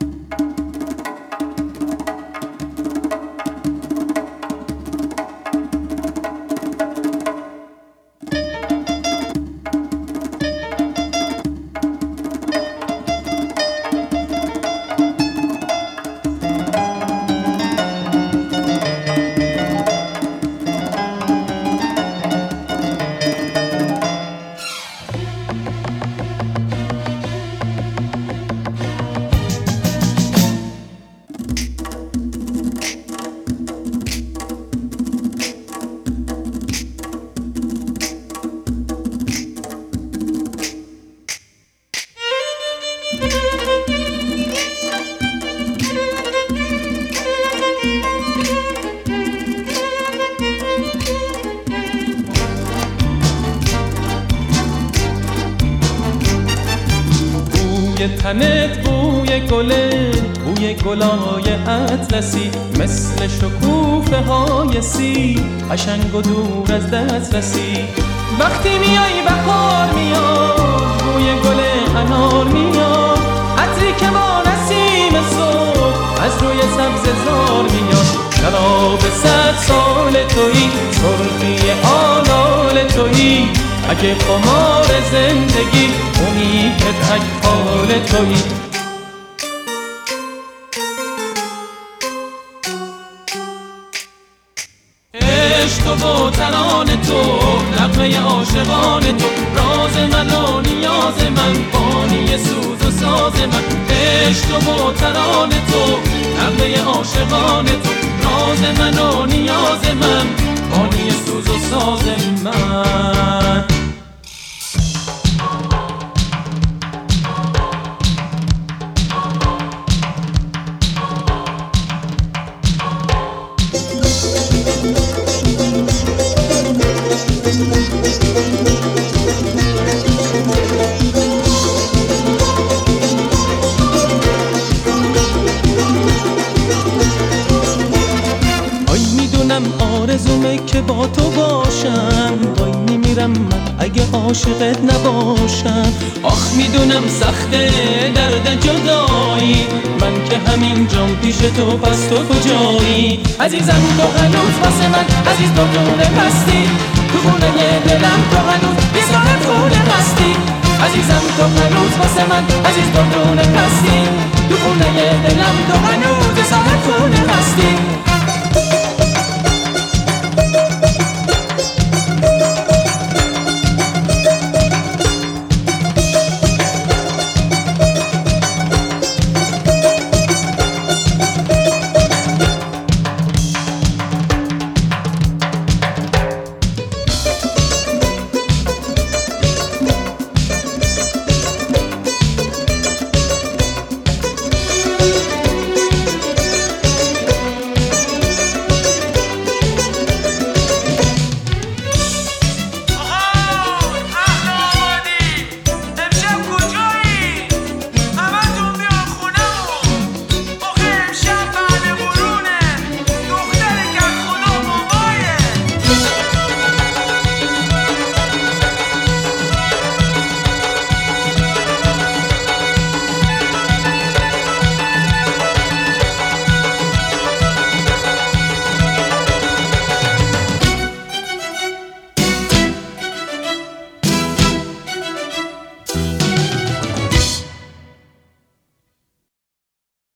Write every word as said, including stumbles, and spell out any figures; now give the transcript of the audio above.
بوی تنت بوی گله، بوی گلای اطلسی، مثل شکوفه های سی، قشنگ و دور از دسترسی. وقتی میای بهار میاد، بوی گل انار میاد، عطری که با نسیم صبح از روی سبز زار میاد. شراب صد سال تویی، سرخی آلال تویی، اگه خمار زندگی اونی که تک حال تویی. عشق و تران تو، نغمه عاشقان تو، راز من و نیاز من، بانی سوز و ساز من. عشق و تران تو، نغمه عاشقان تو، راز من و نیاز من، بانی سوز و ساز من. آرزومه که با تو باشم، وای میمیرم من اگه عاشقت نباشم. آخ میدونم سخته درد جدایی، من که همین جام پیش تو، پس تو کجایی؟ عزیزم تو هنوز واسه من، عزیز تو دونه پستی، تو خونه دلم تو هنوز بی صاحب خونه هستی. عزیزم تو هنوز واسه من، عزیز تو دونه پستی.